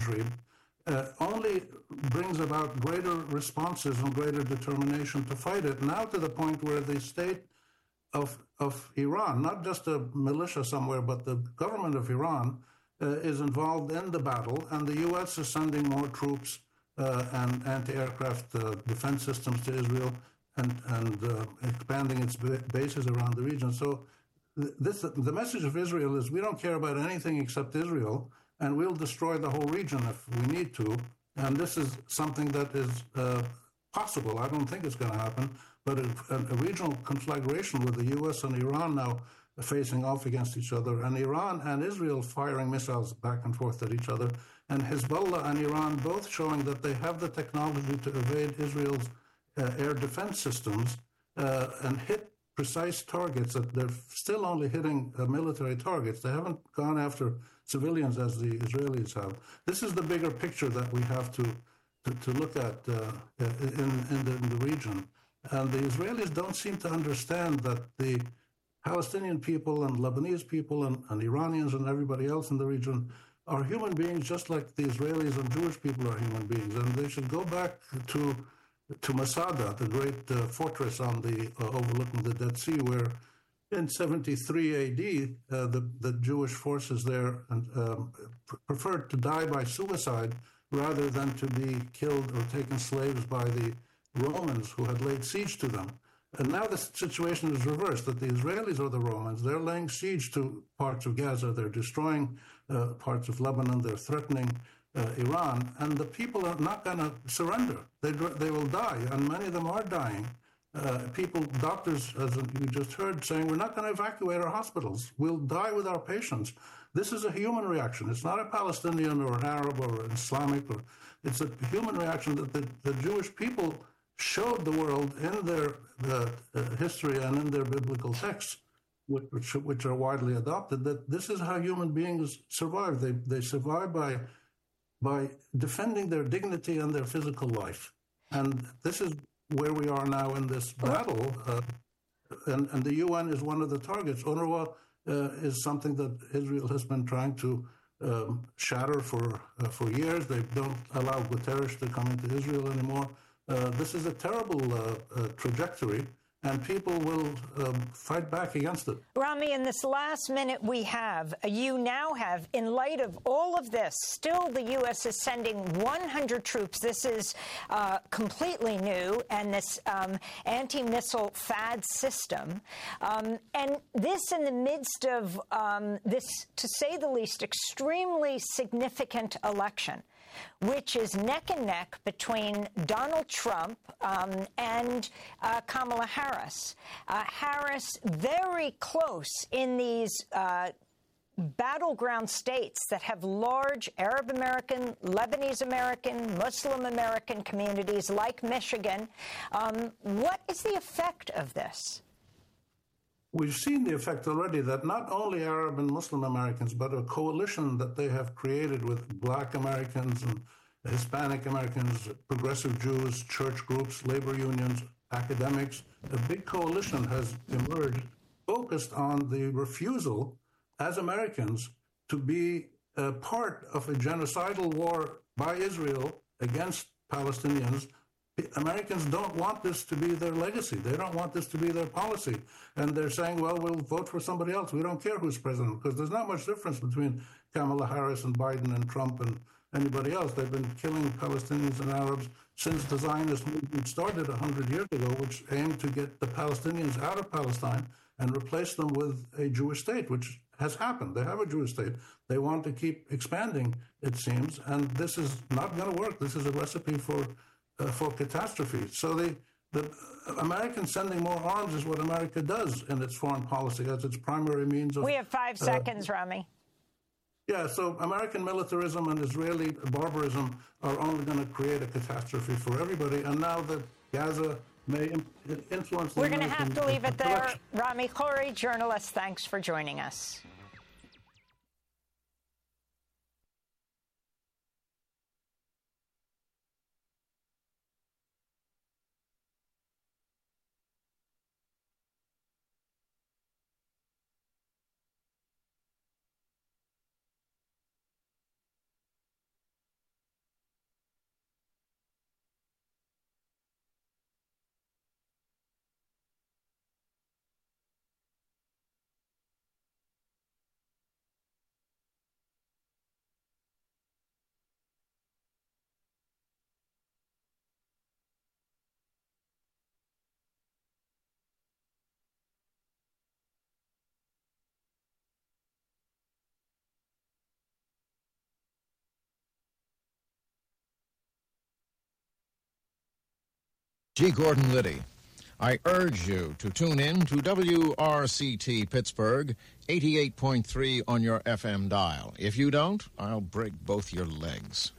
imagery only brings about greater responses and greater determination to fight it, now to the point where the state of Iran, not just a militia somewhere, but the government of Iran, is involved in the battle, and the U.S. is sending more troops and anti-aircraft defense systems to Israel and expanding its bases around the region. So the message of Israel is, we don't care about anything except Israel, and we'll destroy the whole region if we need to. And this is something that is possible. I don't think it's going to happen, but a regional conflagration with the U.S. and Iran now facing off against each other, and Iran and Israel firing missiles back and forth at each other, and Hezbollah and Iran both showing that they have the technology to evade Israel's air defense systems and hit precise targets. That they're still only hitting military targets. They haven't gone after civilians as the Israelis have. This is the bigger picture that we have to look at in the region. And the Israelis don't seem to understand that the Palestinian people and Lebanese people and Iranians and everybody else in the region are human beings, just like the Israelis and Jewish people are human beings. And they should go back to Masada, the great fortress on the overlooking the Dead Sea, where in 73 AD, the Jewish forces there preferred to die by suicide rather than to be killed or taken slaves by the Romans who had laid siege to them. And now the situation is reversed, that the Israelis are the Romans. They're laying siege to parts of Gaza. They're destroying parts of Lebanon. They're threatening Iran. And the people are not going to surrender. They will die, and many of them are dying. Doctors, as you just heard, saying, we're not going to evacuate our hospitals. We'll die with our patients. This is a human reaction. It's not a Palestinian or an Arab or an Islamic. It's a human reaction that the Jewish people showed the world in their history and in their biblical texts, which are widely adopted, that this is how human beings survive. They survive by defending their dignity and their physical life. And this is where we are now in this battle. And the UN is one of the targets. UNRWA is something that Israel has been trying to shatter for years. They don't allow Guterres to come into Israel anymore. This is a terrible trajectory, and people will fight back against it. Rami, in this last minute we have, you now have, in light of all of this, still the U.S. is sending 100 troops. This is completely new, and this anti-missile THAAD system. And this in the midst of this, to say the least, extremely significant election, which is neck and neck between Donald Trump and Kamala Harris. Harris very close in these battleground states that have large Arab American, Lebanese American, Muslim American communities like Michigan. What is the effect of this? We've seen the effect already, that not only Arab and Muslim Americans, but a coalition that they have created with Black Americans and Hispanic Americans, progressive Jews, church groups, labor unions, academics. A big coalition has emerged focused on the refusal as Americans to be a part of a genocidal war by Israel against Palestinians. Americans don't want this to be their legacy. They don't want this to be their policy. And they're saying, well, we'll vote for somebody else. We don't care who's president, because there's not much difference between Kamala Harris and Biden and Trump and anybody else. They've been killing Palestinians and Arabs since the Zionist movement started 100 years ago, which aimed to get the Palestinians out of Palestine and replace them with a Jewish state, which has happened. They have a Jewish state. They want to keep expanding, it seems, and this is not going to work. This is a recipe for catastrophe. So the Americans sending more arms is what America does in its foreign policy as its primary means of... We have 5 seconds, Rami. Yeah, so American militarism and Israeli barbarism are only going to create a catastrophe for everybody. And now that Gaza may influence... We're going to have to leave it there. Rami Khouri, journalist, thanks for joining us. G. Gordon Liddy. I urge you to tune in to WRCT Pittsburgh, 88.3 on your FM dial. If you don't, I'll break both your legs.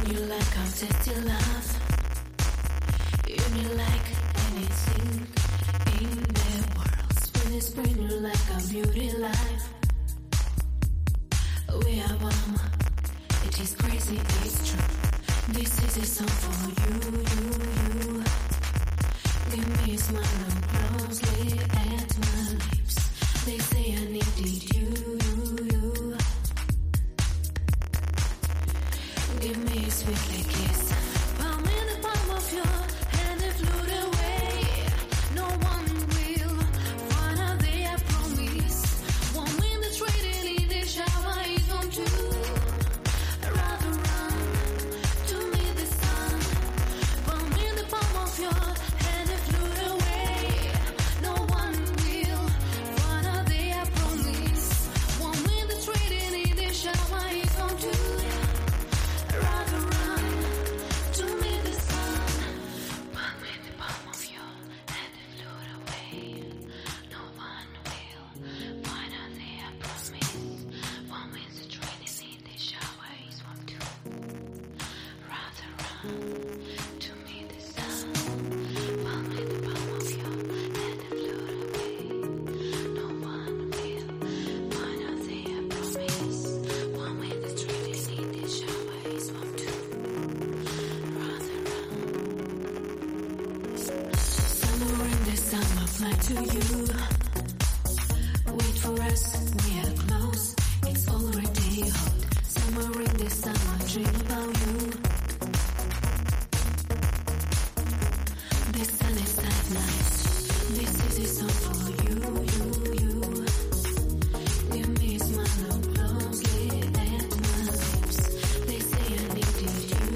you like how tasty love. You me like anything in the world. Spring you like a beauty life. We are one. It is crazy, it's true. This is a song for you. Give me a smile, look closely at my lips. They say I needed you. Give me a sweetly kiss. Palm in the palm of your hand and float away. No one will find out there, I promise. One minute trading in the shower is on two. Rather run to meet the sun. Palm in the palm of your hand and float away. No one will find out there, I promise. 1 minute trading in the shower is on two. Rather run to meet the sun. Palm in the palm of your hand and float away. No one will find out there, I promise. 1 minute trading in the shower is one two. Rather run to meet the sun. Palm in the palm of your hand and float away. No one will find out there, I promise. 1 minute trading in the shower is one two. Rather run. Somewhere in the summer, fly to you. Wait for us, we are close. It's already hot. Somewhere in the summer, dream about you. The sun is at night. This is a song for you. Give me a smile, look closely at my lips. They say I needed you.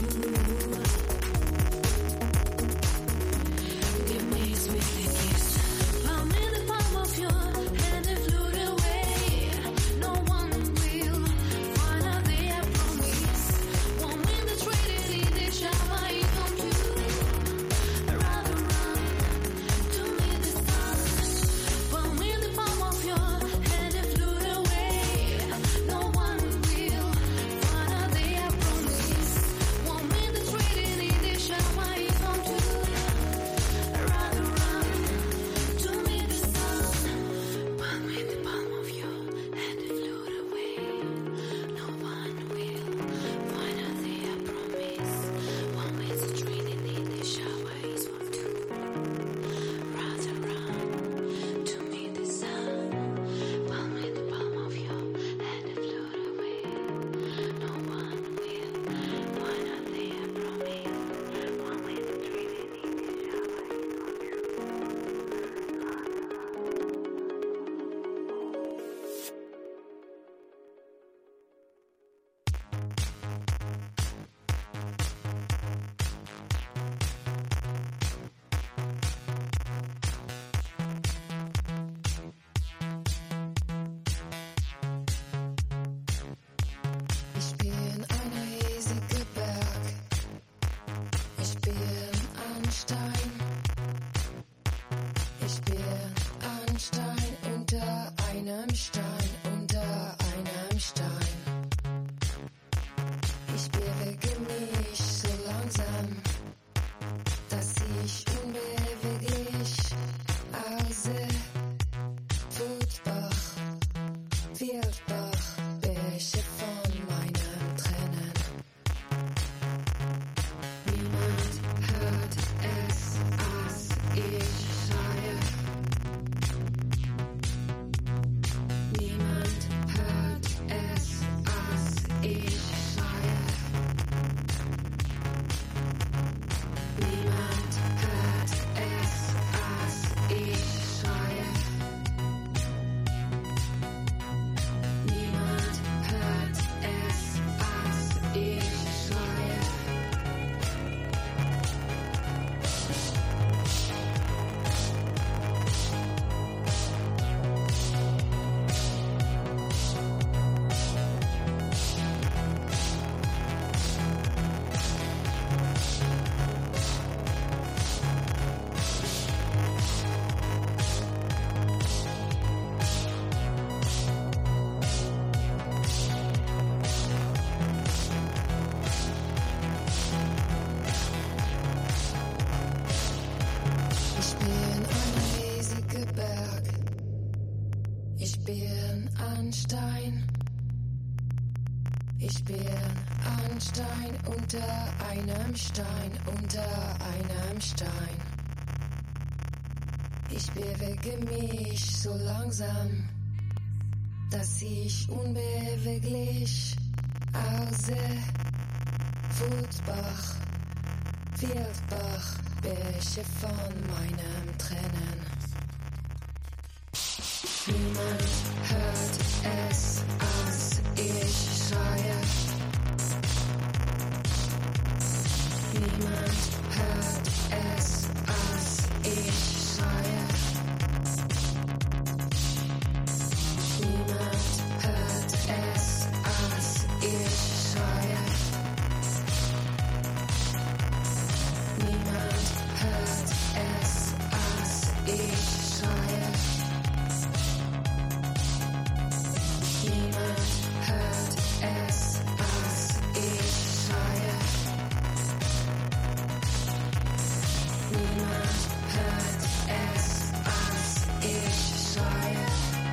Give me a sweetly kiss. Palm in the palm of your hand and float away. No one will find out there, I promise. 1 minute an Stein, unter einem Stein, unter einem Stein. Ich bewege mich so langsam, dass ich unbeweglich aussehe. Fußbach, Wildbach, Bäche von meinen Tränen. Niemand hört es, als ich schreie. Niemand hört es, als ich schreie. Niemand hört es, als ich schreie. Niemand hört es, als ich schreie. Niemand hört es, als ich schreie. Niemand hört es, als ich schreie.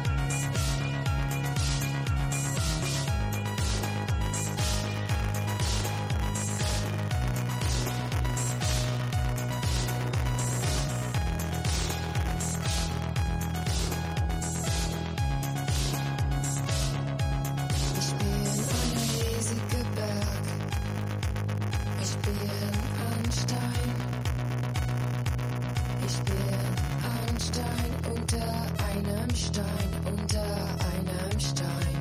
Ich bin ein riesiger Berg. Ich bin ein Stein. Ich bin ein Stein unter einem Stein, unter einem Stein.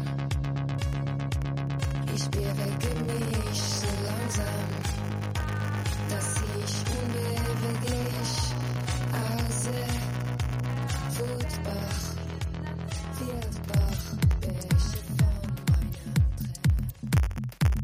Ich bewege mich so langsam, dass ich unbeweglich aussehe. Fußbach, Wildbach, Bäche von meinen Tränen.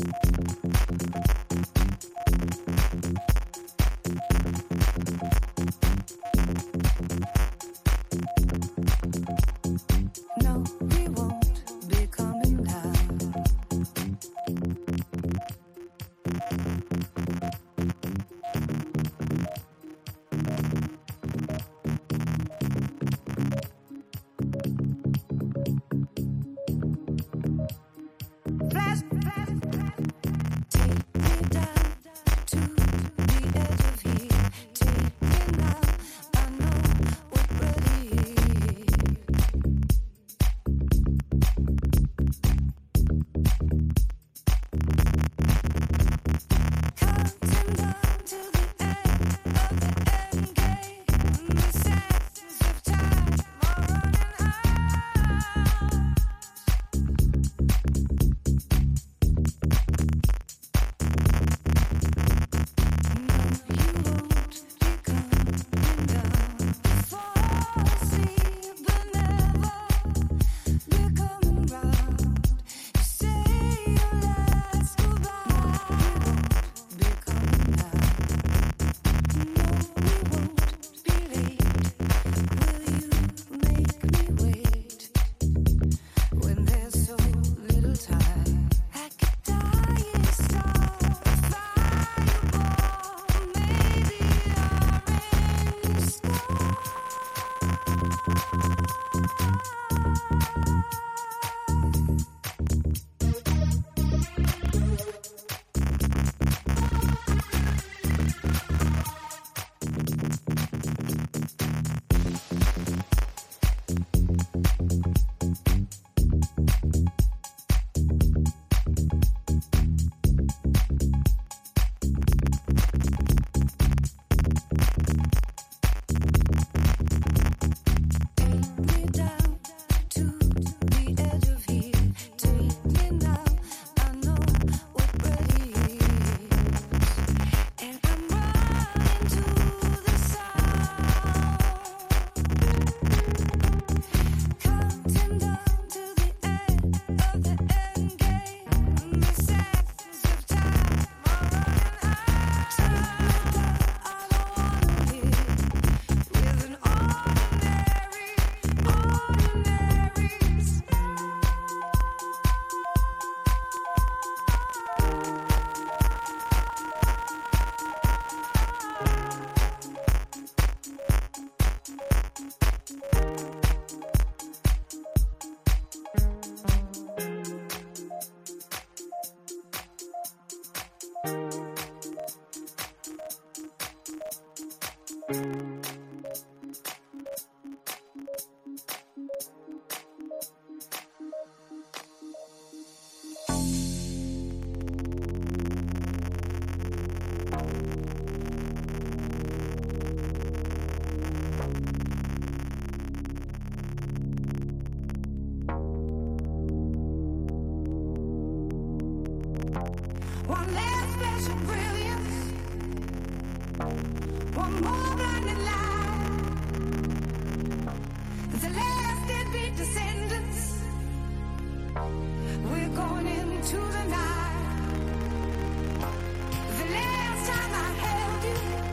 No, we won't be coming down. Flash, flash, take me down to the edge of here. Take me now, I know we're ready. Counting down to the end of the end game. The sands of time are running out. When there's so little time, I could die inside a fireball, maybe orange sky. Take me down to the edge of here. Take me now, I know we're ready. And I'm running to the sound. Counting down to the end of the end game. The sands of time are running out. Take me down, I don't wanna live with an ordinary One last special brilliance, one more blinding light. The last deadbeat descendants, we're going into the night. The last time I held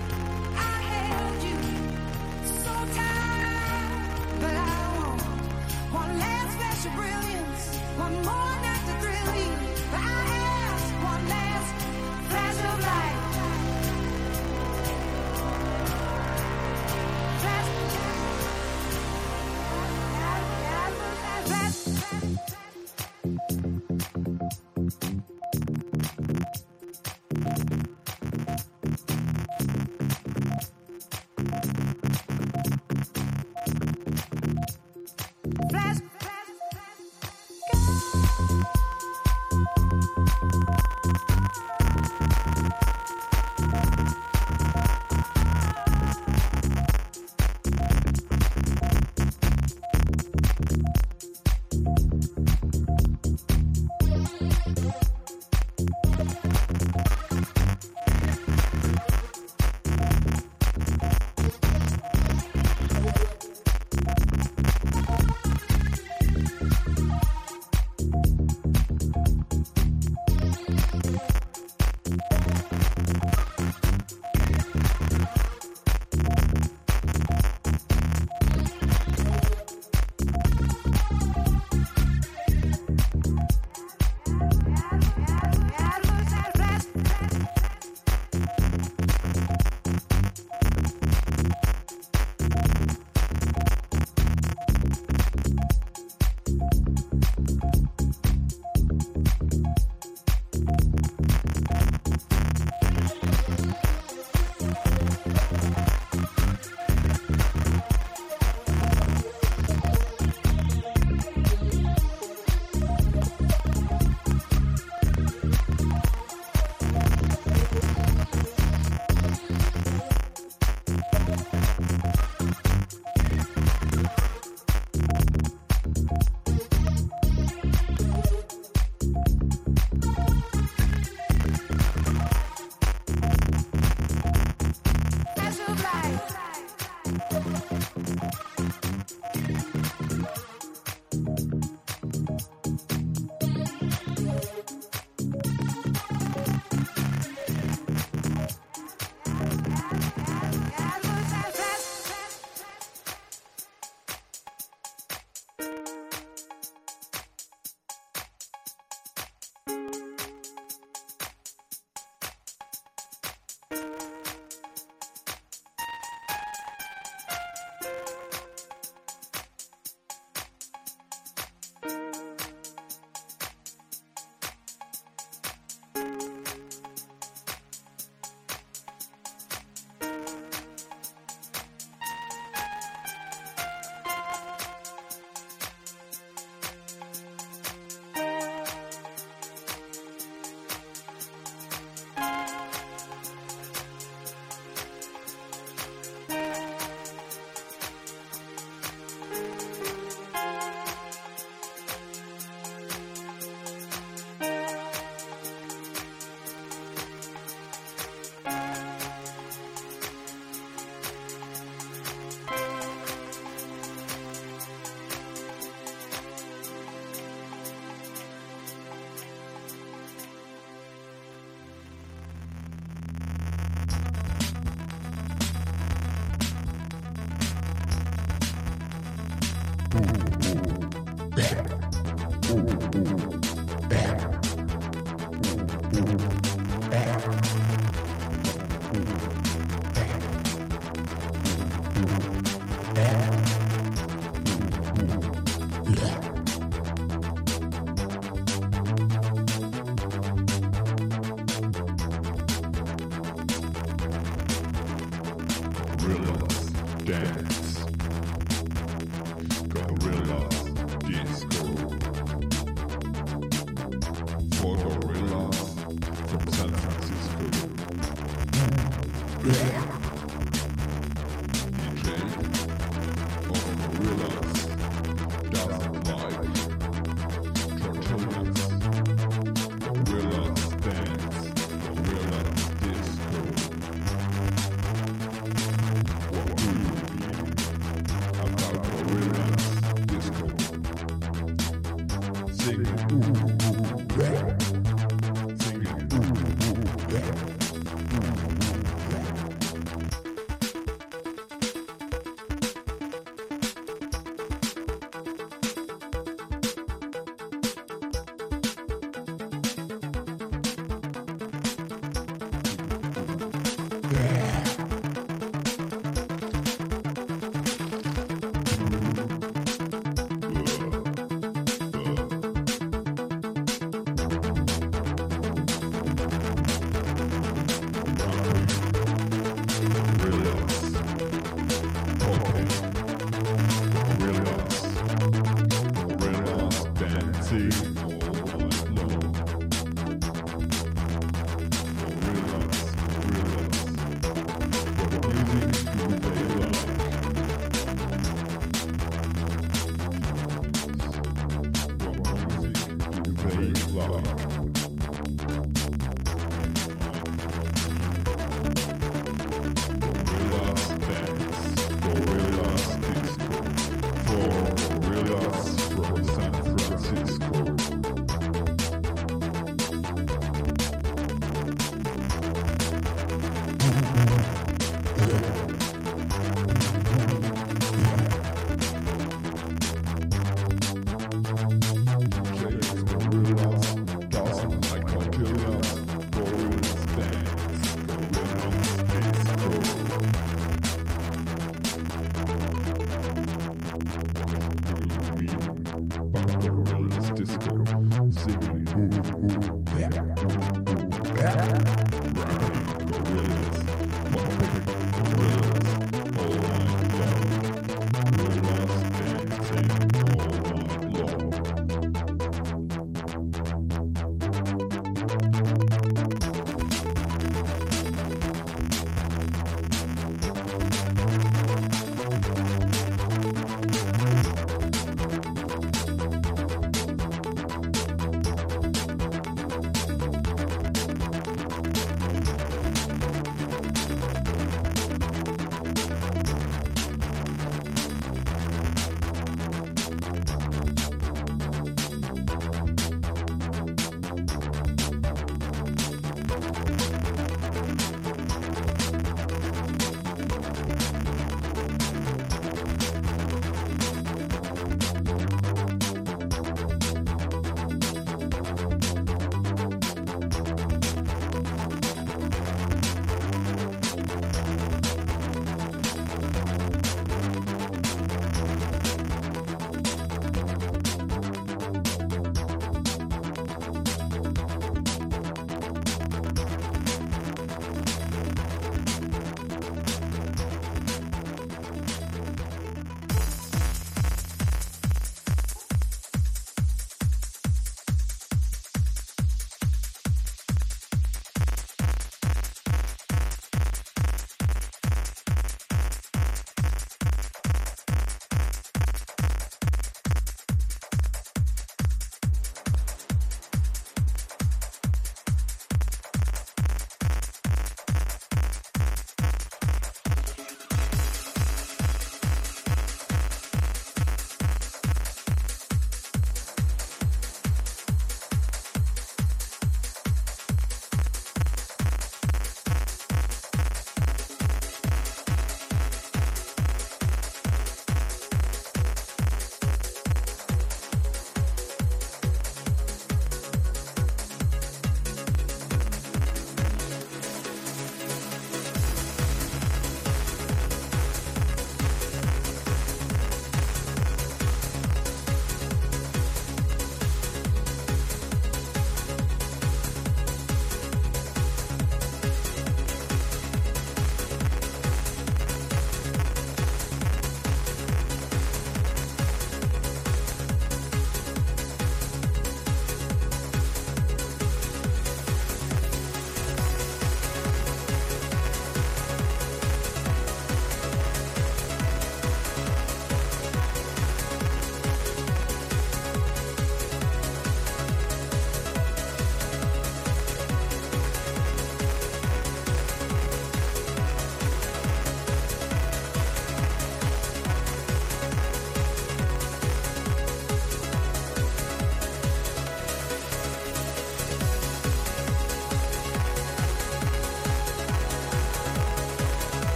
you so tight, but I want one last special brilliance, one more night to thrill you. But I ask one last flash of light. Flash. dance. Gorilla disco. For gorillas from San Francisco. DJ of gorillas doesn't like tortillas. Gorillas dance. Gorillas disco. What do you mean about gorillas disco? Singing ooh, ooh, yeah. Singing ooh, ooh, yeah.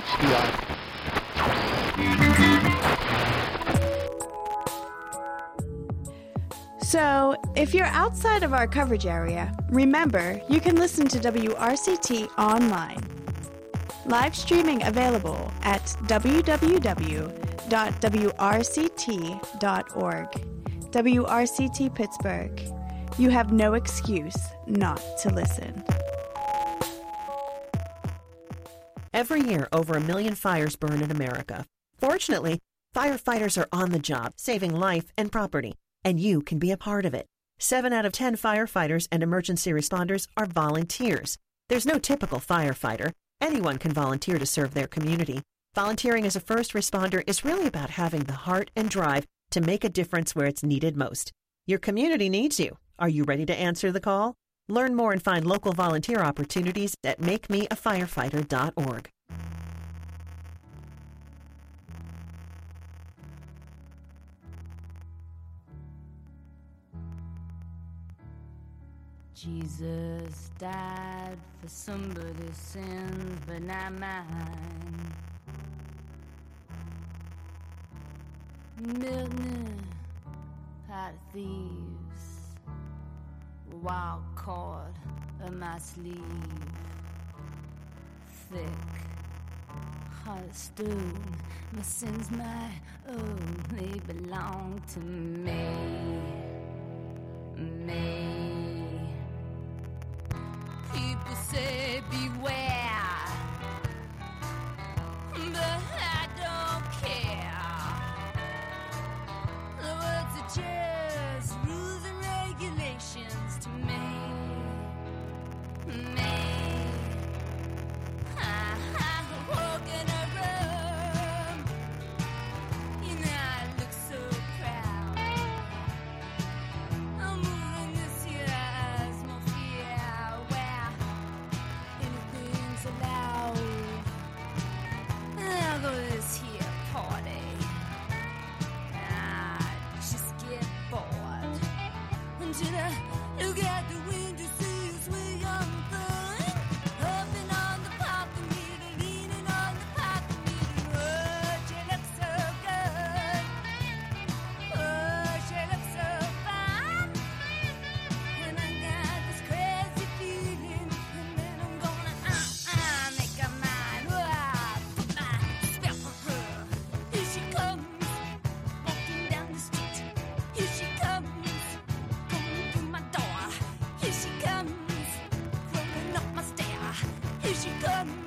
So, if you're outside of our coverage area, remember you can listen to WRCT online. Live streaming available at www.wrct.org. WRCT Pittsburgh. You have no excuse not to listen. Every year, over 1 million fires burn in America. Fortunately, firefighters are on the job, saving life and property, and you can be a part of it. 7 out of 10 firefighters and emergency responders are volunteers. There's no typical firefighter. Anyone can volunteer to serve their community. Volunteering as a first responder is really about having the heart and drive to make a difference where it's needed most. Your community needs you. Are you ready to answer the call? Learn more and find local volunteer opportunities at makemeafirefighter.org. Jesus died for somebody's sins, but not mine. Milton had thieves, wild cord of my sleeve, thick, heart of stone. My sins might only belong to me. People say beware, but I don't care. The words are just rules and regulations to me. I walk in a room, you know I look so proud. I'm moving this year's more fear, where anything's allowed. I'll go to this here party. I just get bored until I look out the window, see you swing on the thing. Hopping on the parking meter, leaning on the parking meter. Oh, she looks so good. Oh, she looks so fine. And I got this crazy feeling, and then I'm gonna make her mine. Oh, put my spell on her. Here she comes, walking down the street. Here she comes, coming through my door. Here she comes, crawling up my stair. Here she comes.